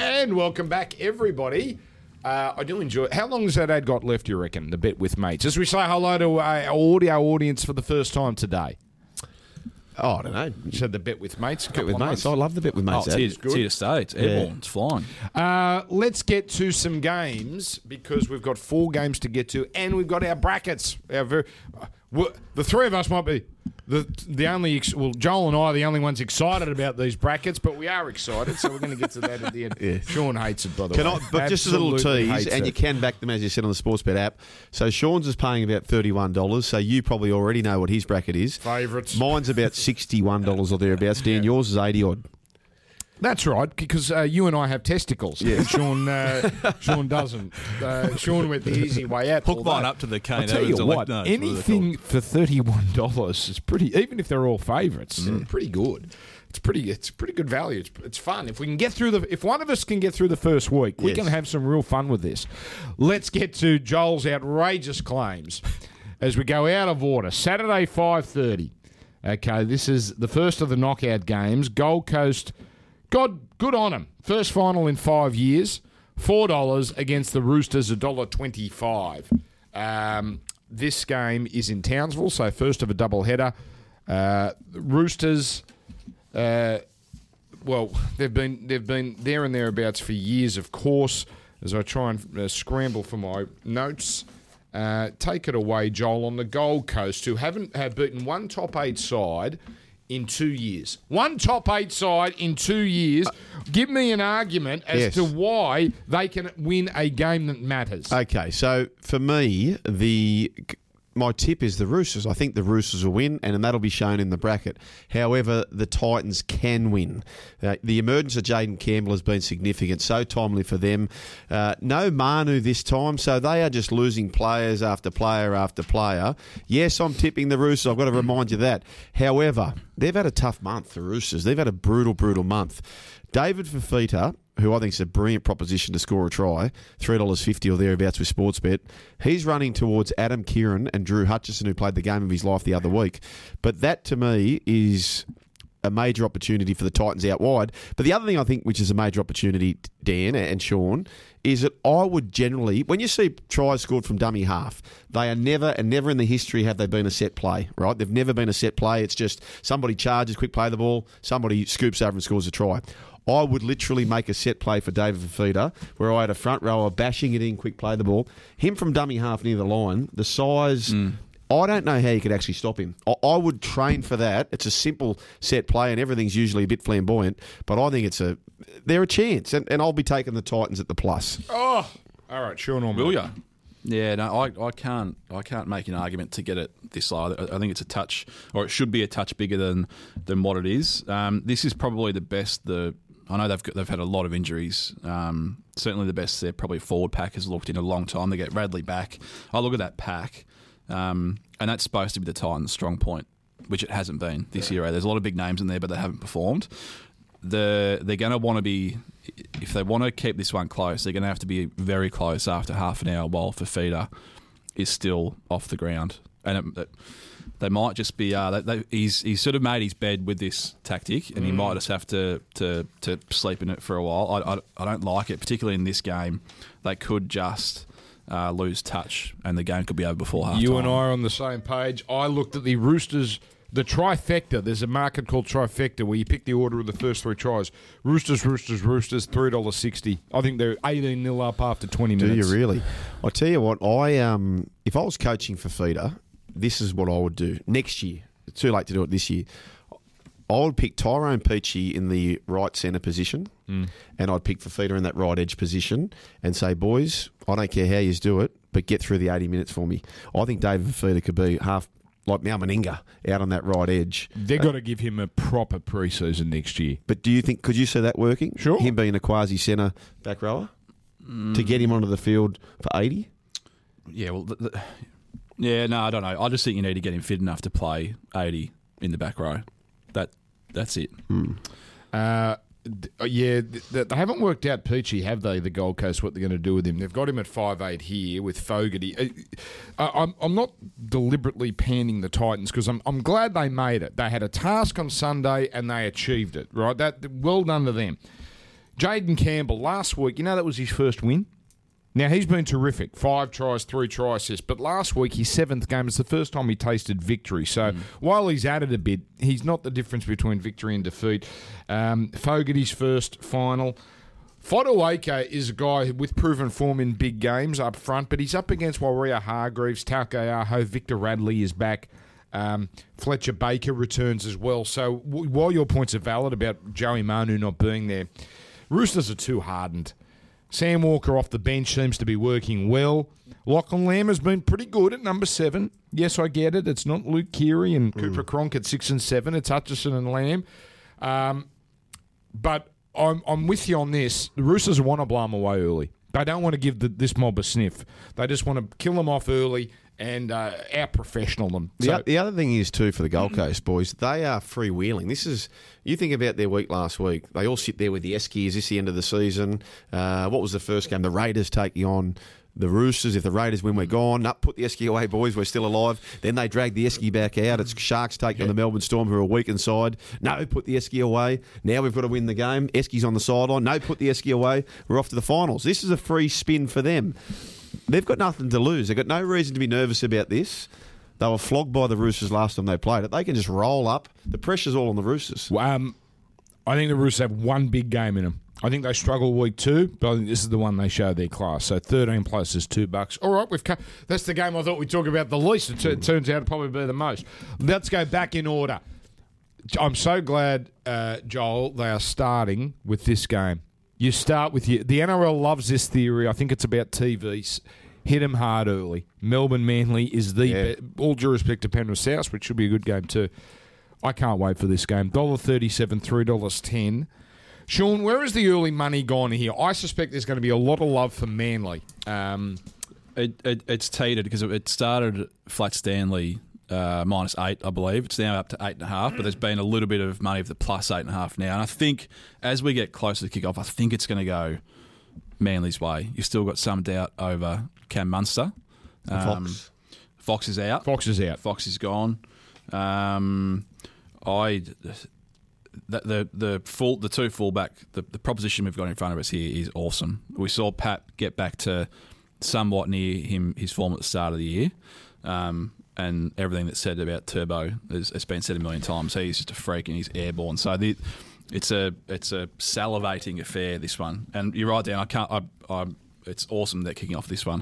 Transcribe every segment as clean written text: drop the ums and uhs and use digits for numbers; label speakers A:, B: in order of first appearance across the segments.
A: And welcome back, everybody. I do enjoy it. How long has that ad got left, you reckon, the Bet With Mates? As we say hello to our audio audience for the first time today.
B: Oh, I don't know.
A: You said the Bet With Mates.
B: Bet with mates. I love the Bet with mates.
C: It's here to stay. It's airborne. It's flying.
A: Let's get to some games because we've got 4 games to get to, and we've got our brackets. The three of us might be the only. Well, Joel and I are the only ones excited about these brackets, but we are excited, so we're going to get to that at the end. Yeah. Sean hates it, by the way.
B: But just a little tease, and you can back them as you said on the Sportsbet app. So Sean's is paying about $31, so you probably already know what his bracket is.
A: Favourites.
B: Mine's about $61 or thereabouts. Dan, yours is 80 odd.
A: That's right, because you and I have testicles. Yeah. Sean doesn't. Sean went the easy way out.
C: Hook mine up to the cane.
A: I'll tell you what, anything for $31 is pretty, even if they're all favourites, pretty good. It's pretty good value. It's fun. If we can get through if one of us can get through the first week, we can have some real fun with this. Let's get to Joel's outrageous claims as we go out of order. Saturday, 5:30. Okay, this is the first of the knockout games. Gold Coast... God, good on them. First final in 5 years. $4 against the Roosters, $1.25. This game is in Townsville, so first of a doubleheader. Roosters, they've been there and thereabouts for years, of course. As I try and scramble for my notes, take it away, Joel, on the Gold Coast, who have beaten one top 8 side in 2 years. One top 8 side in 2 years. Give me an argument as to why they can win a game that matters.
B: Okay, so for me, my tip is the Roosters. I think the Roosters will win, and that'll be shown in the bracket. However, the Titans can win. The emergence of Jaden Campbell has been significant, so timely for them. No Manu this time, so they are just losing players after player after player. Yes, I'm tipping the Roosters. I've got to remind you that. However, they've had a tough month, the Roosters. They've had a brutal, brutal month. David Fifita, who I think is a brilliant proposition to score a try, $3.50 or thereabouts with Sportsbet. He's running towards Adam Kieran and Drew Hutchison, who played the game of his life the other week. But that, to me, is a major opportunity for the Titans out wide. But the other thing I think, which is a major opportunity, Dan and Sean, is that I would generally, when you see tries scored from dummy half, they are never, and never in the history have they been a set play, right? They've never been a set play. It's just somebody charges, quick play the ball, somebody scoops over and scores a try. I would literally make a set play for David Fifita where I had a front rower bashing it in, quick play the ball. Him from dummy half near the line, the size... I don't know how you could actually stop him. I would train for that. It's a simple set play and everything's usually a bit flamboyant, but I think they're a chance, and I'll be taking the Titans at the plus.
A: Oh, all right, Sean Ormond.
C: Will ya? Yeah, no, I can't make an argument to get it this low. I think it's a touch, or it should be a touch bigger than what it is. This is probably the best. I know they've had a lot of injuries. Certainly the best their probably forward pack has looked in a long time. They get Radley back. I look at that pack, and that's supposed to be the Titans' strong point, which it hasn't been this year. There's a lot of big names in there, but they haven't performed. They're going to want to be, if they want to keep this one close, they're going to have to be very close after half an hour while Fifita is still off the ground. And they might just be. He's sort of made his bed with this tactic, and he might just have to sleep in it for a while. I don't like it, particularly in this game. They could just lose touch, and the game could be over before half time.
A: You and I are on the same page. I looked at the Roosters, the trifecta. There's a market called trifecta where you pick the order of the first 3 tries. Roosters, $3.60. I think they're 18-0 up after 20 minutes.
B: Do you really? I'll tell you what. If I was coaching Fifita, this is what I would do next year. It's too late to do it this year. I would pick Tyrone Peachey in the right centre position, and I'd pick Fifita in that right edge position and say, boys, I don't care how you do it, but get through the 80 minutes for me. I think David Fifita could be half like Mal Meninga out on that right edge.
A: They've got to give him a proper pre-season next year.
B: But do you think, could you see that working?
A: Sure.
B: Him being a quasi-centre back rower to get him onto the field for 80?
C: Yeah, well... no, I don't know. I just think you need to get him fit enough to play 80 in the back row. That's it.
A: They haven't worked out Peachey, have they, the Gold Coast, what they're going to do with him. They've got him at 5'8" here with Fogarty. I'm not deliberately panning the Titans because I'm glad they made it. They had a task on Sunday and they achieved it, right? Well done to them. Jaden Campbell, last week, that was his first win. Now, he's been terrific. 5 tries, 3 try assists. But last week, his 7th game, it's the first time he tasted victory. So while he's added a bit, he's not the difference between victory and defeat. Fogarty's first final. Fotuaika is a guy with proven form in big games up front, but he's up against Waria Hargreaves, Taukeaho, Victor Radley is back. Fletcher Baker returns as well. So while your points are valid about Joey Manu not being there, Roosters are too hardened. Sam Walker off the bench seems to be working well. Lachlan Lamb has been pretty good at number 7. Yes, I get it. It's not Luke Keary and Cooper Cronk at 6 and 7. It's Hutchison and Lamb. But I'm with you on this. The Roosters want to blow them away early. They don't want to give this mob a sniff. They just want to kill them off early and out-professional them.
B: The other thing is, too, for the Gold Coast boys, they are freewheeling. You think about their week last week. They all sit there with the Eskies. Is this the end of the season? What was the first game? The Raiders taking on the Roosters. If the Raiders win, we're gone. Put the Esky away, boys. We're still alive. Then they drag the Esky back out. It's Sharks taking on the Melbourne Storm, who are a weakened side. No, put the Esky away. Now we've got to win the game. Esky's on the sideline. No, put the Esky away. We're off to the finals. This is a free spin for them. They've got nothing to lose. They've got no reason to be nervous about this. They were flogged by the Roosters last time they played it. They can just roll up. The pressure's all on the Roosters.
A: I think the Roosters have one big game in them. I think they struggle week 2, but I think this is the one they show their class. So 13 plus is $2. All right, that's the game I thought we'd talk about the least. It turns out to probably be the most. Let's go back in order. I'm so glad, Joel, they are starting with this game. You start with the NRL loves this theory. I think it's about TV. Hit them hard early. Melbourne Manly is all due respect to Penrith South, which should be a good game too. I can't wait for this game. $1.37, $3.10. Sean, where is the early money gone here? I suspect there's going to be a lot of love for Manly.
C: It's teetered because it started Flat Stanley -8, I believe. It's now up to 8.5, but there's been a little bit of money of the plus 8.5 now. And I think as we get closer to kickoff, I think it's going to go Manly's way. You've still got some doubt over Cam Munster.
B: Fox.
C: Fox is out.
A: Fox is out.
C: Fox is gone. The two fullback, the proposition we've got in front of us here is awesome. We saw Pat get back to somewhat near his form at the start of the year, and everything that's said about Turbo has been said a million times. He's just a freak and he's airborne. So it's a salivating affair, this one. And you're right, Dan. It's awesome they're kicking off this one.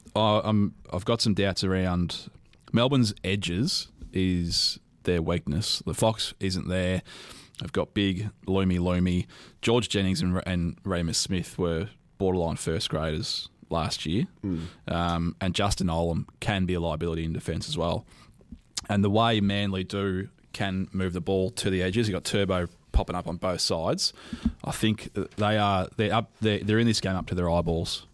C: I've got some doubts around Melbourne's edges is their weakness. The Fox isn't there. They've got big, loomy. George Jennings and Ramus Smith were borderline first graders last year. And Justin Olam can be a liability in defence as well. And the way Manly can move the ball to the edges, you've got Turbo popping up on both sides. I think they're in this game up to their eyeballs.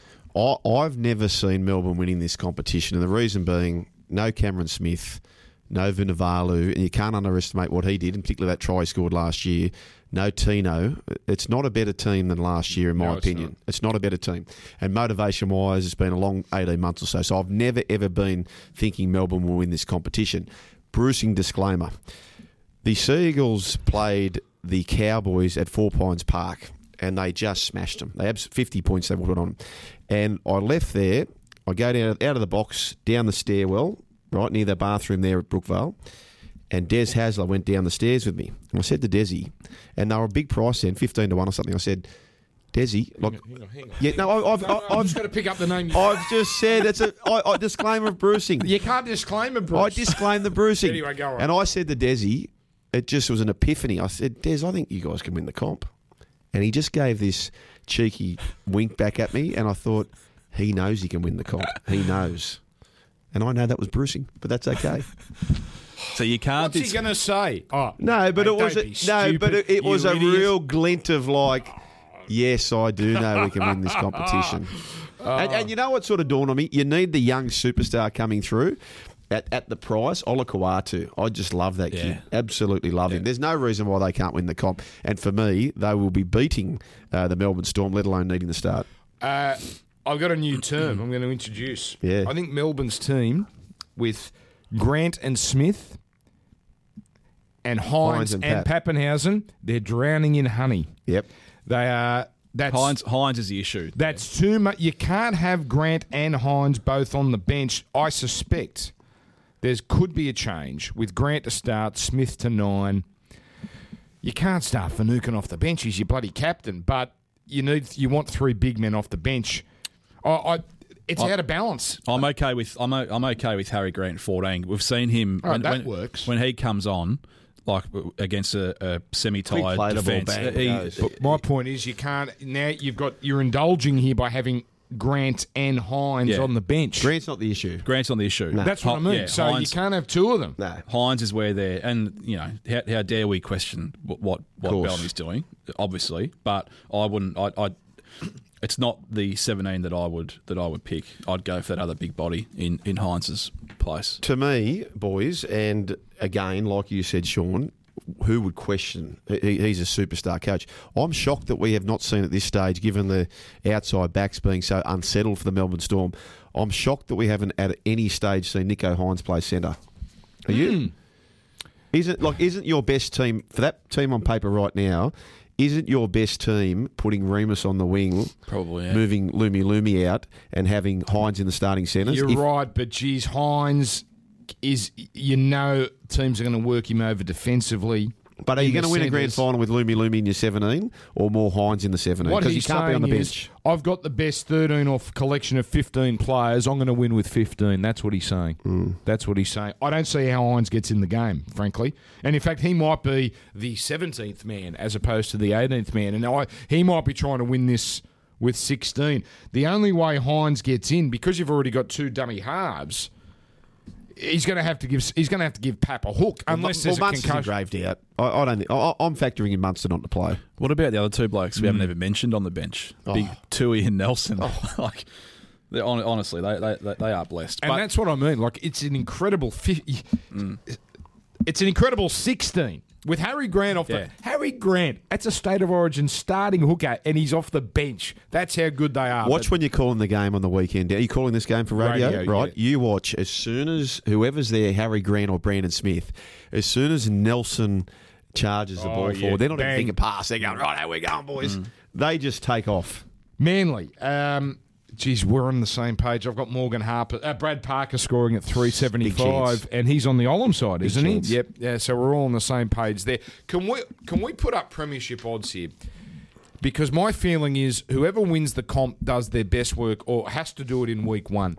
B: I've never seen Melbourne winning this competition, and the reason being no Cameron Smith, no Vunivalu, and you can't underestimate what he did, in particular that try he scored last year. No Tino. It's not a better team than last year, in my opinion. It's not a better team. And motivation-wise, it's been a long 18 months or so. So I've never, ever been thinking Melbourne will win this competition. Brucing disclaimer. The Seagulls played the Cowboys at Four Pines Park, and they just smashed them. They had 50 points they put on them. And I left there. I go out of the box, down the stairwell, right near the bathroom there at Brookvale, and Des Hasler went down the stairs with me. And I said to Desi, and they were a big price then, 15-1 or something. I said, Desi, look,
A: hang on.
B: Yeah, no, I've
A: just got to pick up the name.
B: I've just said it's a disclaimer of bruising.
A: You can't disclaim a bruise.
B: I disclaim the bruising.
A: Anyway, go on.
B: And I said to Desi, it just was an epiphany. I said, Des, I think you guys can win the comp. And he just gave this cheeky wink back at me, and I thought, he knows he can win the comp. He knows. And I know that was bruising, but that's okay.
C: So you can't.
A: What's he going to say? Oh,
B: no, but
A: mate,
B: it was a real glint of like, yes, I do know we can win this competition. And you know what sort of dawned on me? You need the young superstar coming through at the price. Ola Kawatu. I just love that kid. Absolutely love him. There's no reason why they can't win the comp. And for me, they will be beating the Melbourne Storm, let alone needing the start.
A: I've got a new term I'm going to introduce.
B: Yeah.
A: I think Melbourne's team with Grant and Smith and Hines and Pappenhausen, they're drowning in honey.
B: Yep.
A: They are.
C: Hines is the issue.
A: That's too much. You can't have Grant and Hines both on the bench. I suspect could be a change with Grant to start, Smith to 9. You can't start Finucane off the bench. He's your bloody captain, but you want 3 big men off the bench. It's out of balance.
C: I'm okay with Harry Grant 14. We've seen him
A: that works
C: when he comes on, like against a semi-tired defence.
A: But my point is, you can't now. You're indulging here by having Grant and Hines on the bench.
B: Grant's not the issue.
C: No.
A: That's what I mean. So Hines, you can't have 2 of them.
B: No.
C: Hines is where they're, and how dare we question what Bellamy's doing? Obviously, but I wouldn't. It's not the 17 that I would pick. I'd go for that other big body in Hines's place.
B: To me, boys, and again, like you said, Sean, who would question? He's a superstar coach. I'm shocked that we have not seen at this stage, given the outside backs being so unsettled for the Melbourne Storm. I'm shocked that we haven't at any stage seen Nicho Hines play centre. Are you? Isn't your best team for that team on paper right now? Isn't your best team putting Remus on the wing,
C: probably
B: moving Lumi out, and having Hines in the starting centres?
A: You're right, but geez, Hines is teams are going to work him over defensively.
B: But are you going to win a grand final with Lumi in your 17 or more Hines in the 17? Because he can't be on the bench.
A: I've got the best 13 off collection of 15 players. I'm going to win with 15. That's what he's saying. That's what he's saying. I don't see how Hines gets in the game, frankly. And in fact, he might be the 17th man as opposed to the 18th man. And he might be trying to win this with 16. The only way Hines gets in, because you've already got 2 dummy halves, he's going to have to give Pap a hook unless there's a concussion.
B: Engraved out. I don't think. I'm factoring in Munster not to play.
C: What about the other 2 blokes we haven't even mentioned on the bench? Big Tui and Nelson. Honestly, they are blessed.
A: And that's what I mean. Like, it's an incredible. It's an incredible 16. With Harry Grant off Harry Grant, that's a State of Origin starting hooker, and he's off the bench. That's how good they are.
B: Watch when you're calling the game on the weekend. Are you calling this game for radio? Right. Yeah. You watch as soon as whoever's there, Harry Grant or Brandon Smith, as soon as Nelson charges the ball forward, they're not even thinking pass. They're going, right, how we going, boys? They just take off.
A: Manly. Geez, we're on the same page. I've got Brad Parker scoring at 375, and he's on the Olam side, isn't he? Yep. Yeah. So we're all on the same page there. Can we put up premiership odds here? Because my feeling is whoever wins the comp does their best work or has to do it in week 1.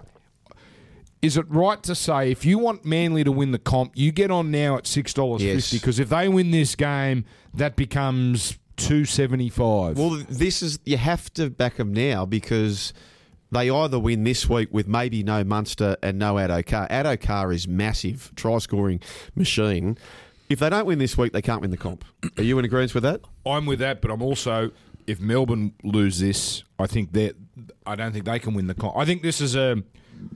A: Is it right to say if you want Manly to win the comp, you get on now at $6.50? Because if they win this game, that becomes $2.75.
B: Well, you have to back them now because they either win this week with maybe no Munster and no Addo-Carr. Addo-Carr is massive, try-scoring machine. If they don't win this week, they can't win the comp. Are you in agreement with that?
A: I'm with that, but I'm also, if Melbourne lose this, I don't think they can win the comp. I think this is a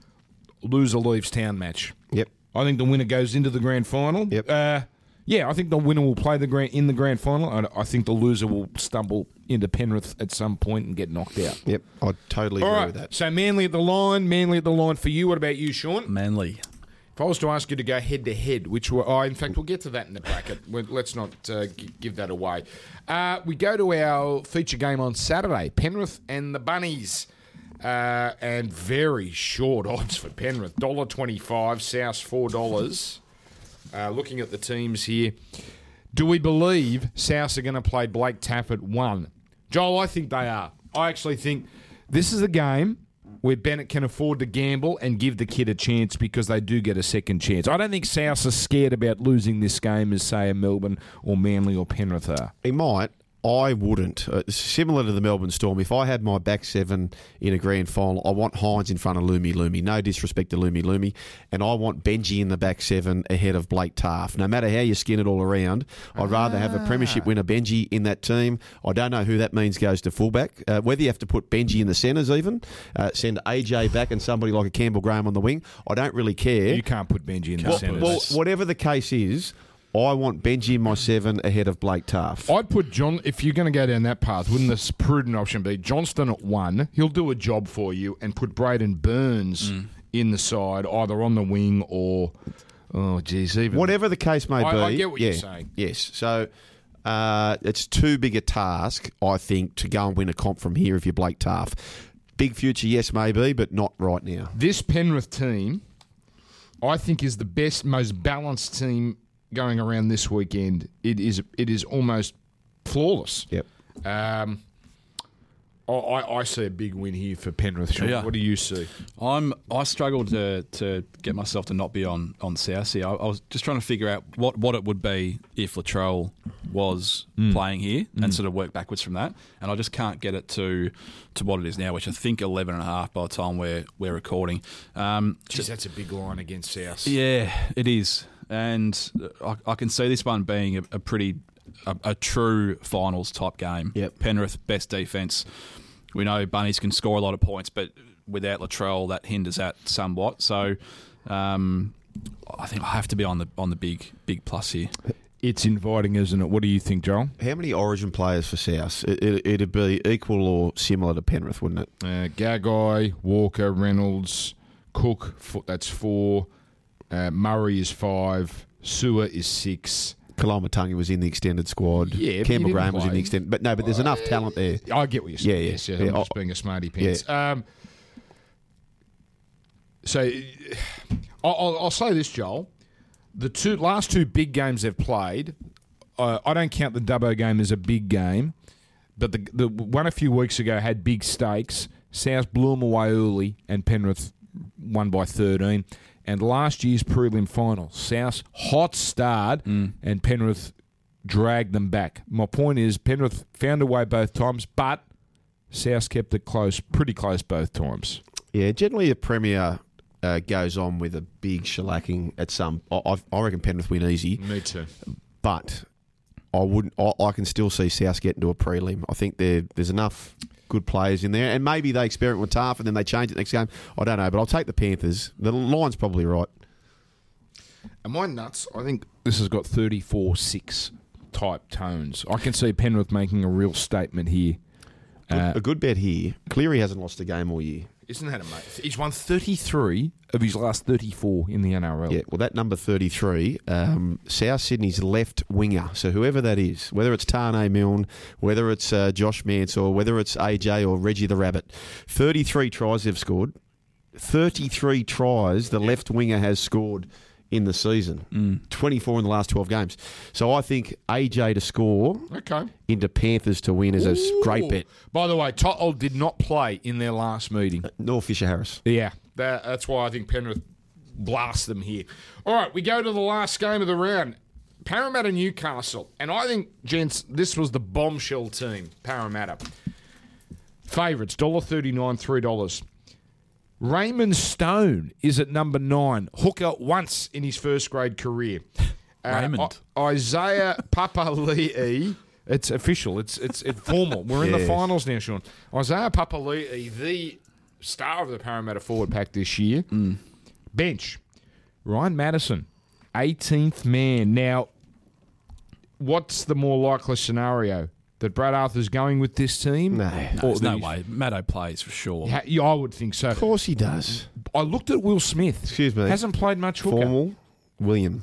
A: loser leaves town match.
B: Yep.
A: I think the winner goes into the grand final.
B: Yep.
A: I think the winner will play in the grand final. I think the loser will stumble into Penrith at some point and get knocked out.
B: Yep, I totally agree with that.
A: So Manly at the line for you. What about you, Sean?
C: Manly.
A: If I was to ask you to go head-to-head, in fact, we'll get to that in the bracket. Let's not give that away. We go to our feature game on Saturday, Penrith and the Bunnies. And very short odds for Penrith. $1.25, South $4. Looking at the teams here, do we believe South are going to play Blake Taaffe at 1? Joel, I think they are. I actually think this is a game where Bennett can afford to gamble and give the kid a chance because they do get a second chance. I don't think South are scared about losing this game as, say, a Melbourne or Manly or Penrith are.
B: He might. I wouldn't. Similar to the Melbourne Storm, if I had my back 7 in a grand final, I want Hines in front of Lumi. No disrespect to Lumi. And I want Benji in the back 7 ahead of Blake Taaffe. No matter how you skin it all around, I'd rather have a premiership winner Benji in that team. I don't know who that means goes to fullback. Whether you have to put Benji in the centres even, send AJ back and somebody like a Campbell Graham on the wing, I don't really care.
A: You can't put Benji in the centres.
B: Well, whatever the case is, I want Benji in my 7 ahead of Blake Taaffe.
A: I'd put John, if you're going to go down that path, wouldn't the prudent option be Johnston at 1? He'll do a job for you and put Braden Burns in the side, either on the wing or, even...
B: Whatever the case may be.
A: I get what you're saying.
B: Yes. So It's too big a task, I think, to go and win a comp from here if you're Blake Taaffe. Big future, yes, maybe, but not right now.
A: This Penrith team, I think, is the best, most balanced team going around this weekend. It is almost flawless.
B: Yep.
A: I see a big win here for Penrith. Sean.
C: Yeah.
A: What do you see?
C: I struggled to get myself to not be on South here. I was just trying to figure out what it would be if Latrell was playing here and sort of work backwards from that. And I just can't get it to what it is now, which I think 11.5 by the time we're recording.
A: Jeez, that's a big line against South.
C: Yeah, it is. And I can see this one being a true finals type game.
B: Yep.
C: Penrith, best defence. We know Bunnies can score a lot of points, but without Latrell, that hinders that somewhat. So I think I have to be on the big plus here.
A: It's inviting, isn't it? What do you think, Joel?
B: How many Origin players for South? It'd be equal or similar to Penrith, wouldn't it?
A: Gagai, Walker, Reynolds, Cook, that's 4. Murray is 5. Sewer is 6.
B: Kalamatangi was in the extended squad.
A: Yeah,
B: Campbell Graham was in the extended. But there's enough talent there.
A: I get what you're saying.
B: Yeah.
A: Yes, I'm just being a smarty pants.
B: Yeah.
A: So I'll say this, Joel. The last two big games they've played, I don't count the Dubbo game as a big game, but the one a few weeks ago had big stakes. South blew them away early, and Penrith won by 13. And last year's prelim final, South hot start, and Penrith dragged them back. My point is, Penrith found a way both times, but South kept it close, pretty close both times.
B: Yeah, generally a Premier goes on with a big shellacking at some. I reckon Penrith win easy.
A: Me too.
B: But I can still see South getting to a prelim. I think there's enough good players in there, and maybe they experiment with Taaffe and then they change it next game. I don't know, but I'll take the Panthers. The line's probably right.
A: Am I nuts? I think this has got 34-6 type tones. I can see Penrith making a real statement here.
B: A good bet here. Cleary hasn't lost a game all year.
A: Isn't that amazing? He's won 33 of his last 34 in the NRL.
B: Yeah, well, that number 33, South Sydney's left winger. So whoever that is, whether it's Tane Milne, whether it's Josh Mance, or whether it's AJ or Reggie the Rabbit, 33 tries they've scored. 33 tries the left winger has scored in the season. 24 in the last 12 games. So I think AJ to score into Panthers to win is a great bet.
A: By the way, Tottle did not play in their last meeting.
B: Nor Fisher Harris.
A: Yeah, that's why I think Penrith blast them here. All right, we go to the last game of the round. Parramatta Newcastle. And I think, gents, this was the bombshell team, Parramatta. Favourites, $1.39, $3. Raymond Stone is at number 9. Hooker once in his first grade career.
C: Raymond.
A: Isaiah Papali'i. It's official. It's formal. We're in the finals now, Sean. Isaiah Papali'i, the star of the Parramatta forward pack this year. Bench. Ryan Madison, 18th man. Now, what's the more likely scenario? That Brad Arthur's going with this team?
B: No.
C: There's no way. Maddo plays for sure.
A: Yeah, I would think so.
B: Of course he does.
A: I looked at Will Smith.
B: Excuse me.
A: Hasn't played much hooker.
B: Formal William.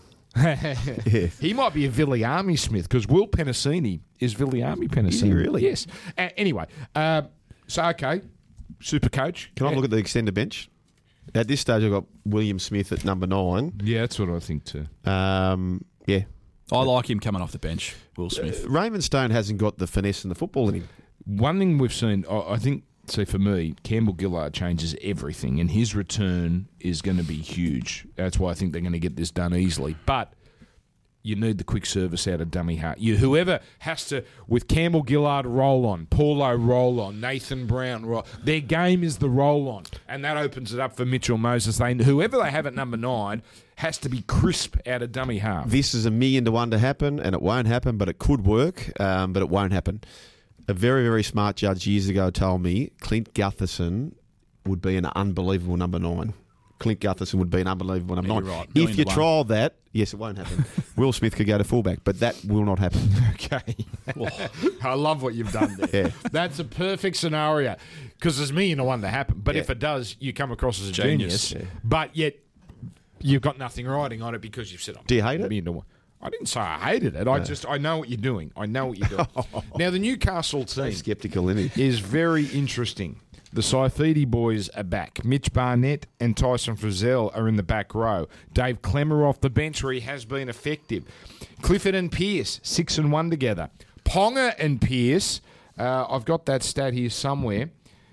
A: He might be a Viliami Smith because Will Penasini is Viliami Penasini.
B: Is he really?
A: Yes. Anyway, okay, super coach.
B: Can I look at the extended bench? At this stage, I've got William Smith at number 9.
A: Yeah, that's what I think too.
B: Yeah.
C: I like him coming off the bench, Will Smith.
B: Raymond Stone hasn't got the finesse and the football in him.
A: One thing we've seen, I think, see, for me, Campbell Gillard changes everything, and his return is going to be huge. That's why I think they're going to get this done easily. But you need the quick service out of dummy half. Whoever has to, with Campbell Gillard, roll on, Paulo roll on, Nathan Brown roll. Their game is the roll on, and that opens it up for Mitchell Moses. Whoever they have at number 9 has to be crisp out of dummy half.
B: This is 1,000,000 to 1 to happen, and it won't happen, but it could work, but it won't happen. A very, very smart judge years ago told me Clint Gutherson would be an unbelievable number 9. Clint Gutherson would be an unbelievable number 9.
C: Right.
B: If you trial that, yes, it won't happen. Will Smith could go to fullback, but that will not happen.
A: Okay. I love what you've done there.
B: Yeah.
A: That's a perfect scenario because there's 1,000,000 to 1 to happen. But if it does, you come across as a genius.
C: Yeah.
A: But yet you've got nothing riding on it because you've said,
B: Do you hate it?
A: 1,000,000 to 1. I didn't say I hated it. I know what you're doing. Now, the Newcastle team
B: Sceptical, isn't he?
A: is very interesting. The Saifidi boys are back. Mitch Barnett and Tyson Frizzell are in the back row. Dave Clemmer off the bench where he has been effective. Clifford and Pearce, 6-1 together. Ponga and Pearce, I've got that stat here somewhere.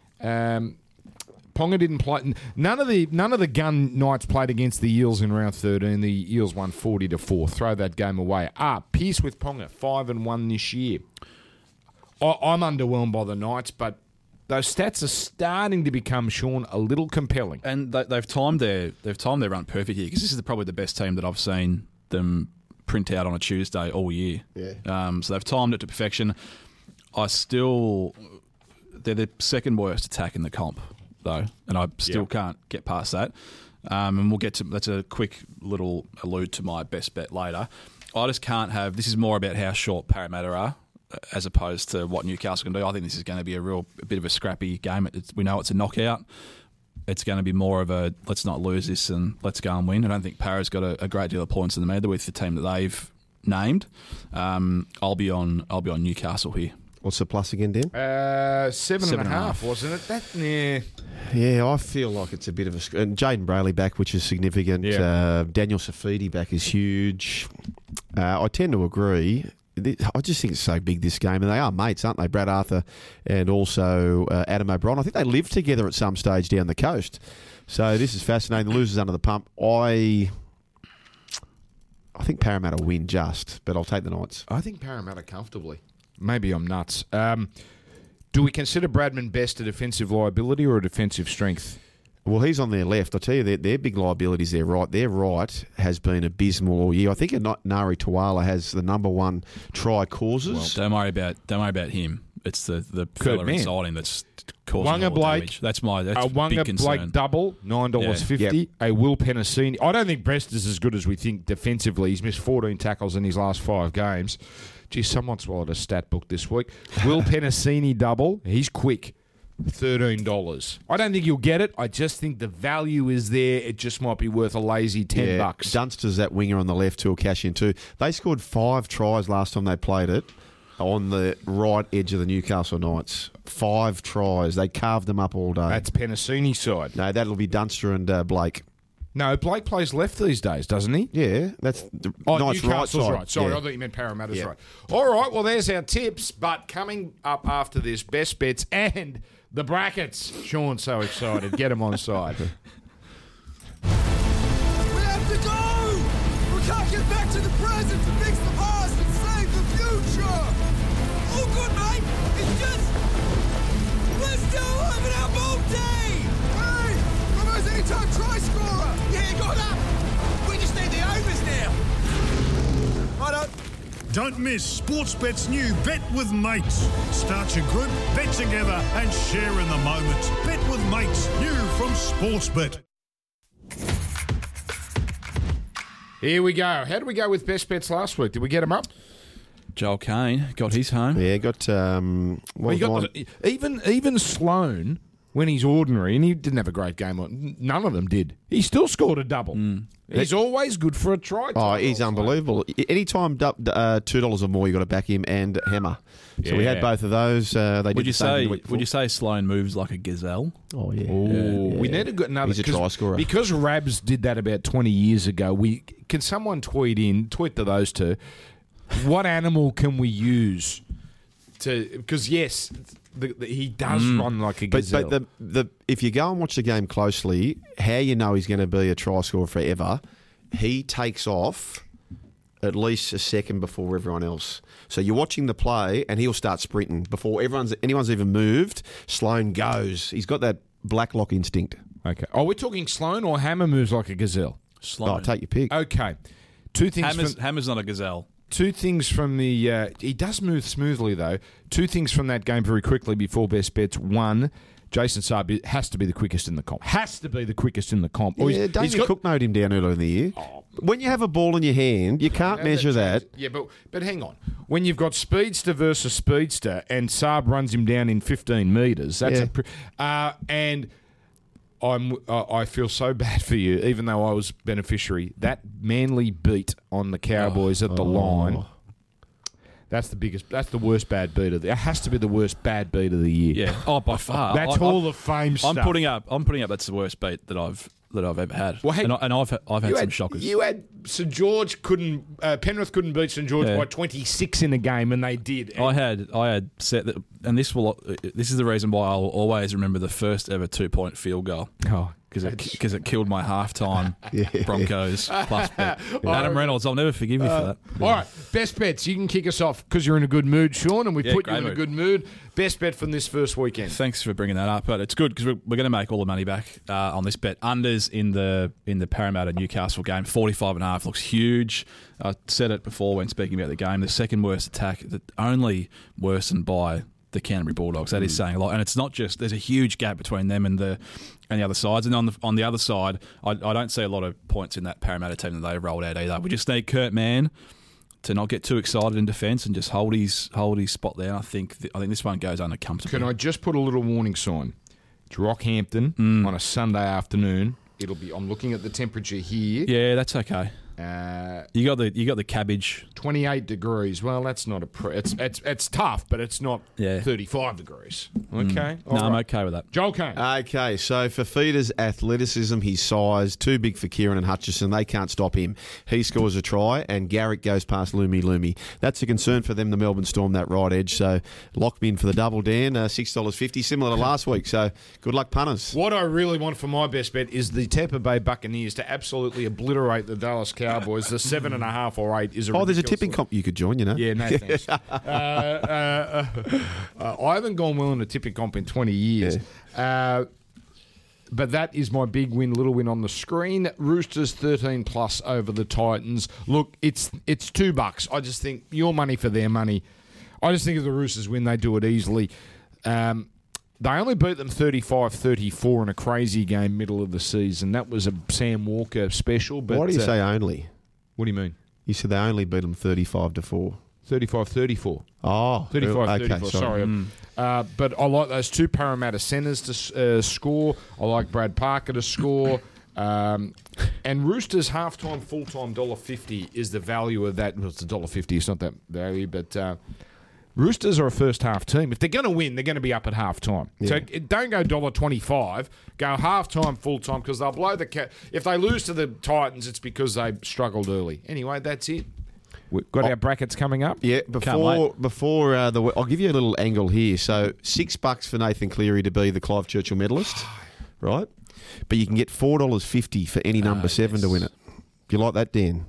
A: Ponga didn't play. None of the Gun Knights played against the Eels in round 13. The Eels won 40-4. Throw that game away. Pearce with Ponga, 5-1 this year. I'm underwhelmed by the Knights, but those stats are starting to become, Sean, a little compelling.
C: And they've timed their run perfect here, because this is probably the best team that I've seen them print out on a Tuesday all year.
B: Yeah.
C: So they've timed it to perfection. They're the second worst attack in the comp, though, and I still can't get past that. And we'll get to that's a quick little allude to my best bet later. I just can't have. This is more about how short Parramatta are, as opposed to what Newcastle can do. I think this is going to be a bit of a scrappy game. We know it's a knockout. It's going to be more of a let's not lose this and let's go and win. I don't think Para's got a great deal of points in them either with the team that they've named. I'll be on Newcastle here.
B: What's the plus again, Dan?
A: 7.5, wasn't it?
B: Yeah, I feel like it's a bit of a... And Jaden Brayley back, which is significant.
A: Yeah.
B: Daniel Saifidi back is huge. I tend to agree. I just think it's so big, this game. And they are mates, aren't they? Brad Arthur and also Adam O'Brien. I think they lived together at some stage down the coast. So this is fascinating. The losers under the pump. I think Parramatta win just, but I'll take the Knights.
A: I think Parramatta comfortably. Maybe I'm nuts. Do we consider Bradman best a defensive liability or a defensive strength?
B: Well, he's on their left. I'll tell you, their big liability is their right. Their right has been abysmal all year. I think Nari Tuala has the number one try causes.
C: Well, don't worry about him. It's the fella inside him that's causing
A: Wanga
C: all the
A: Blake,
C: damage. That's a
A: Wanga
C: big concern.
A: Blake double, $9.50.
B: Yep.
A: A Will Penasini. I don't think Brest is as good as we think defensively. He's missed 14 tackles in his last 5 games. Gee, someone swallowed a stat book this week. Will Penasini double. He's quick. $13. I don't think you'll get it. I just think the value is there. It just might be worth a lazy $10.
B: Dunster's that winger on the left who will cash in too. They scored 5 tries last time they played it on the right edge of the Newcastle Knights. 5 tries. They carved them up all day.
A: That's Penasini's side.
B: No, that'll be Dunster and Blake.
A: No, Blake plays left these days, doesn't he?
B: Yeah, that's the Knights'
A: Newcastle's
B: right
A: right. Sorry,
B: Yeah.
A: I thought you meant Parramatta's right. All right, well, there's our tips. But coming up after this, best bets and the brackets. Sean's so excited. Get him on side.
D: We have to go! We can't get back to the present to fix the past and save the future! All good, mate! It's just... We're still having our ball day! Hey! Romo's anytime try scorer! Yeah, got up! We just need the overs now! Righto.
E: Don't miss Sportsbet's new Bet with Mates. Start your group, bet together and share in the moment. Bet with Mates, new from Sportsbet.
A: Here we go. How did we go with best bets last week? Did we get him up?
C: Joel Kane got his home.
B: Yeah, got...
A: Even Sloane, when he's ordinary, and he didn't have a great game, none of them did. He still scored a double. He's always good for a try.
B: Oh, he's unbelievable. Anytime $2 or more, you got to back him and Hammer. So we had both of those.
C: Would you say Sloane moves like a gazelle?
B: Oh, yeah.
A: We need to get another.
B: He's a try scorer.
A: Because Rabs did that about 20 years ago, can someone tweet to those two, what animal can we use to... Because, yes... he does run like a gazelle.
B: But if you go and watch the game closely, how you know he's going to be a try scorer forever, he takes off at least a second before everyone else. So you're watching the play and he'll start sprinting before anyone's even moved. Sloane goes. He's got that Blacklock instinct.
A: Okay. Oh, we're talking Sloane or Hammer moves like a gazelle?
C: Sloane.
B: Oh, take your pick.
A: Okay. Two things.
C: Hammer's not a gazelle.
A: Two things from the... he does move smoothly, though. Two things from that game very quickly before best bets. One, Jason Saab has to be the quickest in the comp. Has to be the quickest in the comp.
B: Yeah, Damien Cook mowed him down earlier in the year. When you have a ball in your hand, you can't measure that.
A: Yeah, but hang on. When you've got speedster versus speedster and Saab runs him down in 15 metres, that's and I feel so bad for you, even though I was beneficiary. That Manly beat on the Cowboys at the line. That's the worst bad beat of the. It has to be the worst bad beat of the year.
C: Yeah. Oh, by far.
A: That's Hall of Fame stuff.
C: I'm putting up. That's the worst beat that I've ever had.
A: Well, hey,
C: and I've had some shockers.
A: You had St George Penrith couldn't beat St George by 26 in a game, and they did.
C: I had set that, and this is the reason why I'll always remember the first ever 2-point field goal.
A: Oh.
C: Because it killed my halftime Broncos plus bet. Adam Reynolds, I'll never forgive you for that.
A: All right, best bets. You can kick us off because you're in a good mood, Sean, and we put you in a good mood. Best bet from this first weekend.
C: Thanks for bringing that up, but it's good because we're going to make all the money back on this bet. Unders in the Parramatta Newcastle game, 45.5 looks huge. I said it before when speaking about the game. The second worst attack, only worsened by the Canterbury Bulldogs. That is saying a lot, and it's not just. There's a huge gap between them and the other sides. And on the other side, I don't see a lot of points in that Parramatta team that they've rolled out either. We just need Kurt Mann to not get too excited in defence and just hold his spot there. I think this one goes under comfortably.
A: Can I just put a little warning sign? It's Rockhampton on a Sunday afternoon. I'm looking at the temperature here.
C: Yeah, that's okay. You got the cabbage.
A: 28 degrees. Well, that's not it's tough, but it's not 35 degrees. Okay.
C: I'm okay with that.
A: Joel Kane.
B: Okay, so for Feeder's athleticism, his size, too big for Kieran and Hutchison. They can't stop him. He scores a try, and Garrick goes past Lumi. That's a concern for them, the Melbourne Storm, that right edge. So lock me in for the double, Dan. $6.50, similar to last week. So good luck, punters.
A: What I really want for my best bet is the Tampa Bay Buccaneers to absolutely obliterate the Dallas Cowboys. The 7.5 or 8 is a
B: there's a tipping comp you could join, you know.
A: Yeah, no thanks. I haven't gone well in a tipping comp in 20 years. Yeah. But that is my big win, little win on the screen. Roosters 13 plus over the Titans. Look, it's $2. I just think your money for their money. I just think if the Roosters win, they do it easily. They only beat them 35-34 in a crazy game middle of the season. That was a Sam Walker special. But
B: why do you say only?
A: What do you mean?
B: You said they only beat them 35-4.
A: 35-34.
B: Oh.
A: 35-34,
B: okay,
A: sorry. But I like those two Parramatta centres to score. I like Brad Parker to score. And Roosters halftime, full-time $1.50 is the value of that. Well, it's $1.50. It's not that value, but Roosters are a first-half team. If they're going to win, they're going to be up at halftime. Yeah. So don't go $1.25. Go halftime, full-time, because they'll blow the if they lose to the Titans, it's because they struggled early. Anyway, that's it. We've got our brackets coming up.
B: Yeah, before I'll give you a little angle here. So $6 for Nathan Cleary to be the Clive Churchill medalist, right? But you can get $4.50 for any number 7 to win it. Do you like that, Dan?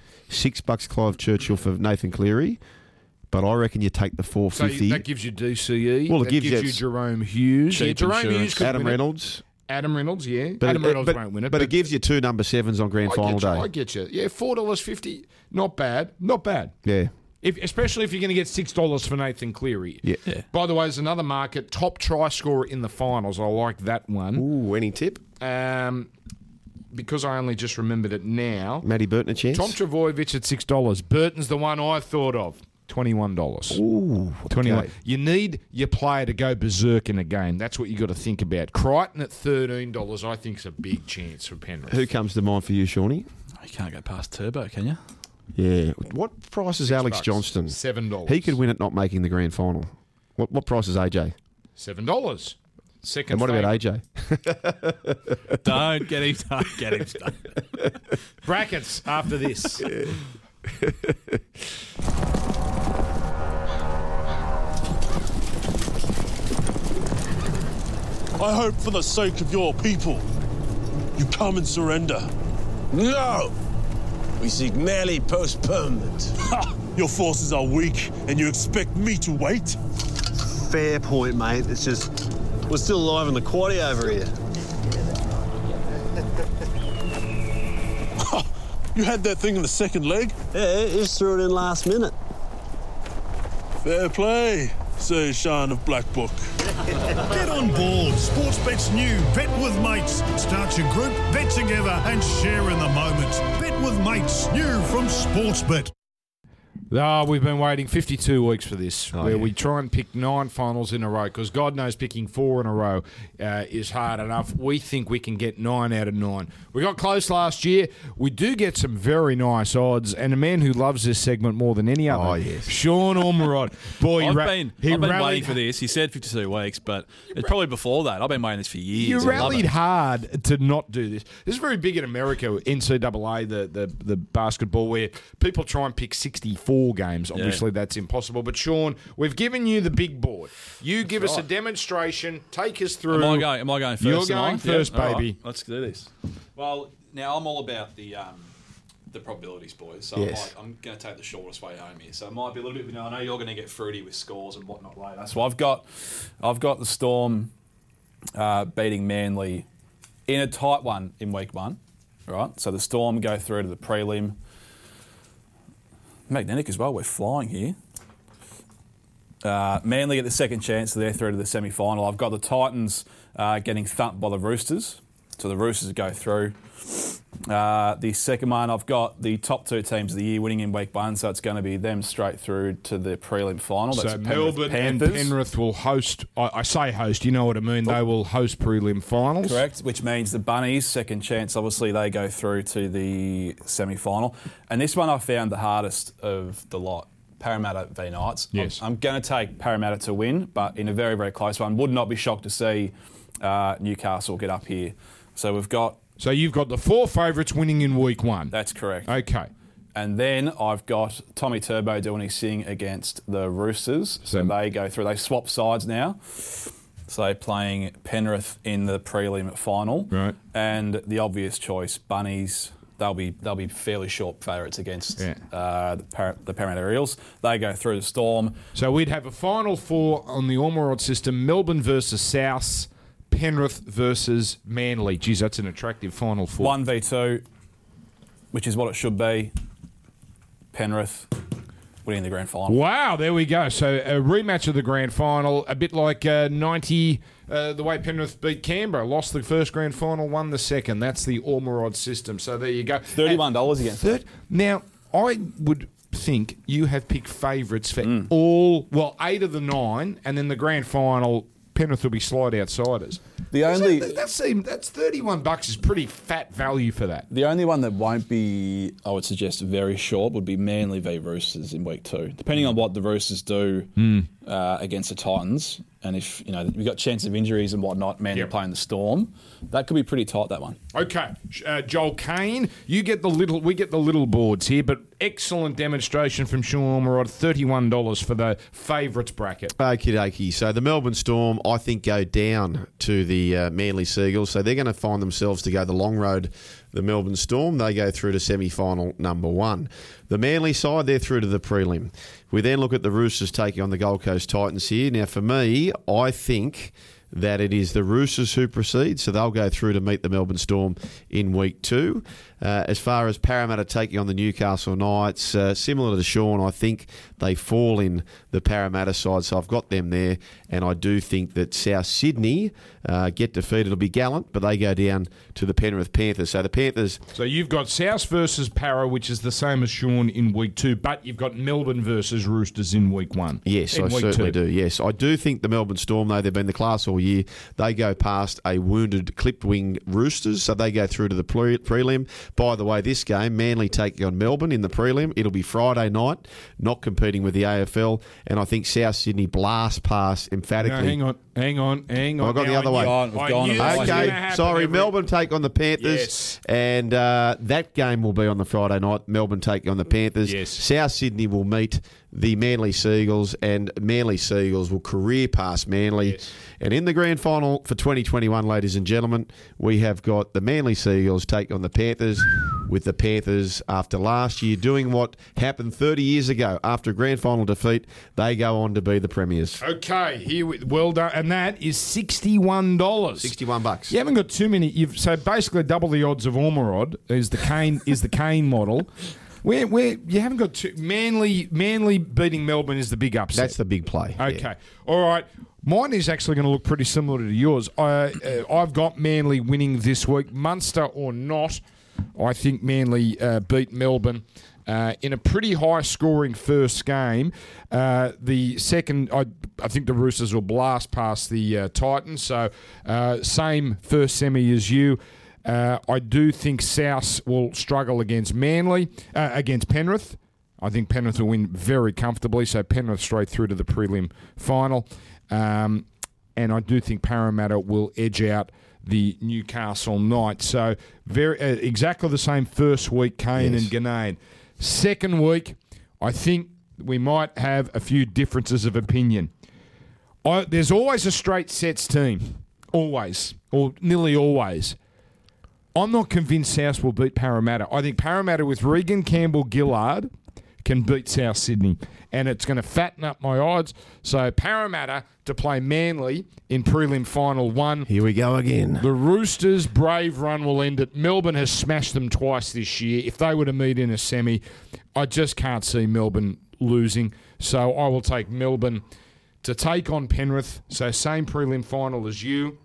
B: $6 Clive Churchill for Nathan Cleary. But I reckon you take the $4.50.
A: So that gives you DCE.
B: Well, it
A: gives
B: you
A: Jerome Hughes.
C: Jerome Hughes.
B: Adam Reynolds.
A: Adam Reynolds, yeah.
B: But
A: Adam Reynolds won't win it.
B: But it gives you 2 number 7s on grand final day.
A: I get you. Yeah, $4.50. Not bad. Not bad.
B: Yeah.
A: Especially if you're going to get $6 for Nathan Cleary.
B: Yeah.
A: By the way, there's another market. Top try scorer in the finals. I like that one.
B: Ooh, any tip?
A: Because I only just remembered it now.
B: Matty Burton a chance?
A: Tom Trbojevic at $6. Burton's the one I thought of. $21.
B: Ooh,
A: 21.
B: Okay.
A: You need your player to go berserk in a game. That's what you got to think about. Crichton at $13, I think, is a big chance for Penrith.
B: Who comes to mind for you, Shawnee?
C: You can't go past Turbo, can you?
B: Yeah. What price is Alex Johnston?
A: $7.
B: He could win it not making the grand final. What price is AJ?
A: $7. Second.
B: And what about AJ?
C: Don't get him started.
A: Brackets after this.
F: I hope for the sake of your people, you come and surrender.
G: No! We seek merely postponement.
F: Ha! Your forces are weak, and you expect me to wait?
H: Fair point, mate. It's just, we're still alive in the quaddie over here.
F: You had that thing in the second leg?
H: Yeah, just threw it in last minute.
F: Fair play, says Sean of Black Book.
E: Get on board Sportsbet's new Bet with Mates. Start your group, bet together and share in the moment. Bet with Mates, new from Sportsbet.
A: Oh, we've been waiting 52 weeks for this, where we try and pick 9 finals in a row, because God knows picking 4 in a row is hard enough. We think we can get 9 out of 9. We got close last year. We do get some very nice odds, and a man who loves this segment more than any other, Sean Ormerod. Boy,
C: I've been waiting for this. He said 52 weeks, but it's probably before that. I've been waiting this for years.
A: You rallied hard to not do this. This is very big in America, NCAA, the basketball, where people try and pick 64 games. Obviously, that's impossible. But, Sean, we've given you the big board. You give us a demonstration. Take us through.
C: Am I going first?
A: You're going first, baby.
C: Right, let's do this. Well, now I'm all about the probabilities, boys. So I'm going to take the shortest way home here. So it might be a little bit. I know you're going to get fruity with scores and whatnot later. So I've got the Storm beating Manly in a tight one in week 1. Right. So the Storm go through to the prelim. Magnetic as well. We're flying here. Manly get the second chance, so they're through to the semi-final. I've got the Titans getting thumped by the Roosters, so the Roosters go through. The second one, I've got the top 2 teams of the year winning in week 1, so it's going to be them straight through to the prelim final.
A: So
C: That's
A: Melbourne and Penrith will host. I say host. You know what I mean. They will host prelim finals.
C: Correct, which means the Bunnies, second chance, obviously they go through to the semi-final. And this one I found the hardest of the lot. Parramatta v Knights.
A: Yes.
C: I'm going to take Parramatta to win, but in a very, very close one. Would not be shocked to see Newcastle get up here. So we've got...
A: So you've got the 4 favourites winning in week 1.
C: That's correct.
A: Okay.
C: And then I've got Tommy Turbo doing his thing against the Roosters. So they go through. They swap sides now. So they're playing Penrith in the prelim final.
A: Right.
C: And the obvious choice, Bunnies... They'll be fairly short favourites against the Parramatta Eels. They go through the Storm.
A: So we'd have a final 4 on the Ormerod system: Melbourne versus South, Penrith versus Manly. Geez, that's an attractive final 4.
C: 1v2, which is what it should be. Penrith winning the grand final.
A: Wow, there we go. So a rematch of the grand final, a bit like 90. The way Penrith beat Canberra, lost the first grand final, won the second. That's the Ormerod system. So there you go.
C: $31 against it.
A: Now, I would think you have picked favourites for 8 of the 9, and then the grand final, Penrith will be slide outsiders. That's $31 is pretty fat value for that.
C: The only one that won't be, I would suggest, very short would be Manly v Roosters in week 2. Depending on what the Roosters do against the Titans, and if we've got chance of injuries and whatnot, Manly playing the Storm, that could be pretty tight, that one.
A: Okay, Joel Kane, we get the little boards here, but excellent demonstration from Sean Ormerod. $31 for the favourites bracket.
B: Okie dokie. So the Melbourne Storm, I think, go down to the Manly Seagulls. So they're going to find themselves to go the long road. The Melbourne Storm, they go through to semi-final number 1. The Manly side, they're through to the prelim. We then look at the Roosters taking on the Gold Coast Titans here. Now, for me, I think that it is the Roosters who proceed, so they'll go through to meet the Melbourne Storm in week 2. As far as Parramatta taking on the Newcastle Knights, similar to Sean, I think they fall in the Parramatta side, so I've got them there, and I do think that South Sydney get defeated. It'll be gallant, but they go down to the Penrith Panthers. So the Panthers...
A: So you've got South versus Para, which is the same as Sean in week 2, but you've got Melbourne versus Roosters in week 1.
B: Yes, I certainly do. Yes, I do think the Melbourne Storm, though, they've been the class all year, they go past a wounded clipped wing Roosters, so they go through to the prelim. By the way, this game, Manly taking on Melbourne in the prelim. It'll be Friday night, not competing with the AFL, and I think South Sydney blast past emphatically.
A: No, hang on.
B: I got the other way. Okay, sorry, Melbourne take on the Panthers, and that game will be on the Friday night. Melbourne taking on the Panthers.
A: Yes.
B: South Sydney will meet the Manly Seagulls, and Manly Seagulls will career past Manly.
A: Yes.
B: And in the grand final for 2021, ladies and gentlemen, we have got the Manly Seagulls take on the Panthers, with the Panthers, after last year doing what happened 30 years ago. After a grand final defeat, they go on to be the premiers.
A: Okay, well done. And that is $61.
B: $61.
A: You haven't got too many. So basically double the odds of Ormerod is the Kane model. Where you haven't got too Manly beating Melbourne is the big upset.
B: That's the big play.
A: Okay.
B: Yeah.
A: All right. Mine is actually going to look pretty similar to yours. I've got Manly winning this week. Munster or not, I think Manly beat Melbourne. in a pretty high-scoring first game. The second, I think the Roosters will blast past the Titans. So same first semi as you. I do think South will struggle against against Penrith. I think Penrith will win very comfortably. So Penrith straight through to the prelim final. And I do think Parramatta will edge out the Newcastle Knights. So very exactly the same first week, Kane and Ganane. Second week, I think we might have a few differences of opinion. There's always a straight sets team. Always. Or nearly always. I'm not convinced South will beat Parramatta. I think Parramatta with Regan Campbell-Gillard can beat South Sydney. And it's going to fatten up my odds. So Parramatta to play Manly in prelim final 1.
B: Here we go again.
A: The Roosters' brave run will end it. Melbourne has smashed them twice this year. If they were to meet in a semi, I just can't see Melbourne losing. So I will take Melbourne to take on Penrith. So same prelim final as you.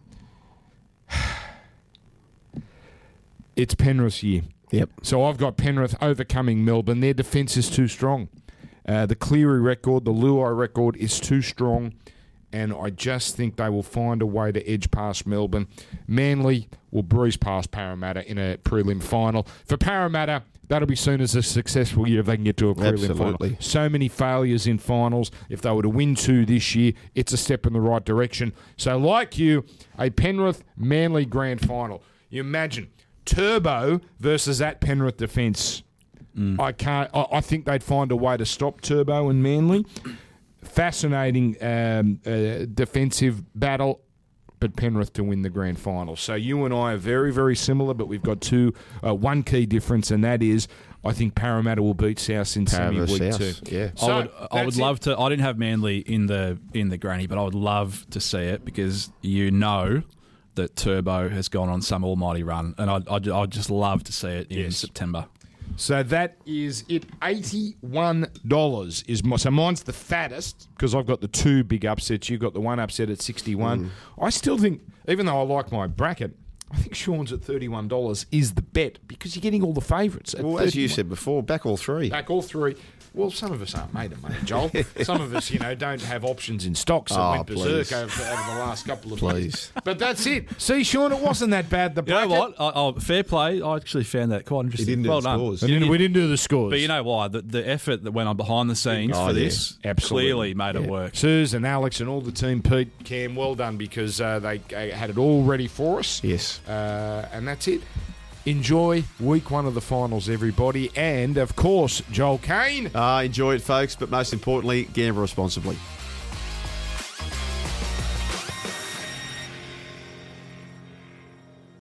A: It's Penrith's year.
B: Yep.
A: So I've got Penrith overcoming Melbourne. Their defence is too strong. The Cleary record, the Luai record is too strong, and I just think they will find a way to edge past Melbourne. Manly will breeze past Parramatta in a prelim final. For Parramatta, that'll be seen as a successful year if they can get to a prelim final. So many failures in finals. If they were to win 2 this year, it's a step in the right direction. So like you, a Penrith-Manly grand final. You imagine Turbo versus that Penrith defence. I think they'd find a way to stop Turbo and Manly. Fascinating defensive battle, but Penrith to win the grand final. So you and I are very, very similar, but we've got one key difference, and that is I think Parramatta will beat South in semi week 2.
B: Yeah.
C: So I would love to. I didn't have Manly in the granny, but I would love to see it because you know that Turbo has gone on some almighty run, and I'd just love to see it in September.
A: So that is it. $81 is so mine's the fattest because I've got the 2 big upsets. You've got the 1 upset at 61. I still think, even though I like my bracket, I think Sean's at $31 is the bet because you're getting all the favourites.
B: Well, as you said before, back all 3.
A: Back all 3. Well, some of us aren't made of money, Joel. Some of us, don't have options in stocks and went berserk over the last couple of years. But that's it. See, Sean, it wasn't that bad, the bracket.
C: You know what? Fair play. I actually found that quite interesting.
B: He didn't do the scores.
A: We didn't do the scores.
C: But you know why? The effort that went on behind the scenes for this clearly made it work.
A: Suze and Alex and all the team, Pete, Cam, well done because they had it all ready for us.
B: Yes.
A: And that's it. Enjoy week 1 of the finals, everybody. And, of course, Joel Kane.
B: Enjoy it, folks, but most importantly, gamble responsibly.